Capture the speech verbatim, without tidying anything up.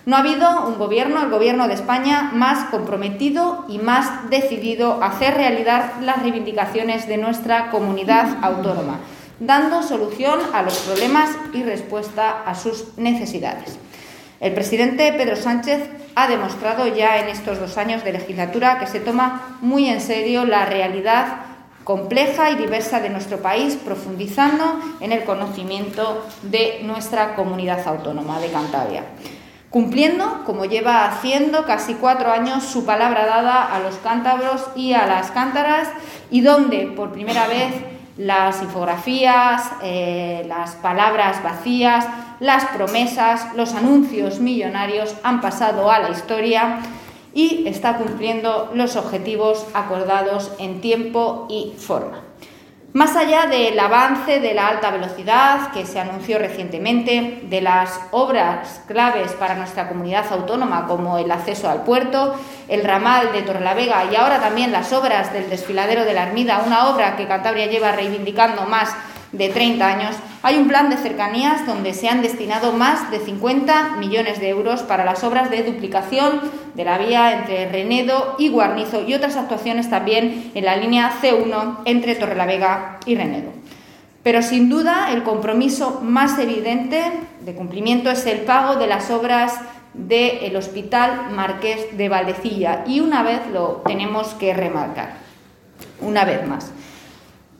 No ha habido un gobierno, el Gobierno de España, más comprometido y más decidido a hacer realidad las reivindicaciones de nuestra comunidad autónoma, dando solución a los problemas y respuesta a sus necesidades. El presidente Pedro Sánchez ha demostrado ya en estos dos años de legislatura que se toma muy en serio la realidad compleja y diversa de nuestro país, profundizando en el conocimiento de nuestra comunidad autónoma de Cantabria, cumpliendo, como lleva haciendo casi cuatro años, su palabra dada a los cántabros y a las cántaras, y donde por primera vez las infografías, eh, las palabras vacías, las promesas, los anuncios millonarios han pasado a la historia y está cumpliendo los objetivos acordados en tiempo y forma. Más allá del avance de la alta velocidad que se anunció recientemente, de las obras claves para nuestra comunidad autónoma como el acceso al puerto, el ramal de Torrelavega y ahora también las obras del desfiladero de la Ermida, una obra que Cantabria lleva reivindicando más de treinta años, hay un plan de cercanías donde se han destinado más de cincuenta millones de euros para las obras de duplicación de la vía entre Renedo y Guarnizo y otras actuaciones también en la línea ce uno entre Torrelavega y Renedo. Pero sin duda el compromiso más evidente de cumplimiento es el pago de las obras del Hospital Marqués de Valdecilla, y una vez lo tenemos que remarcar, una vez más.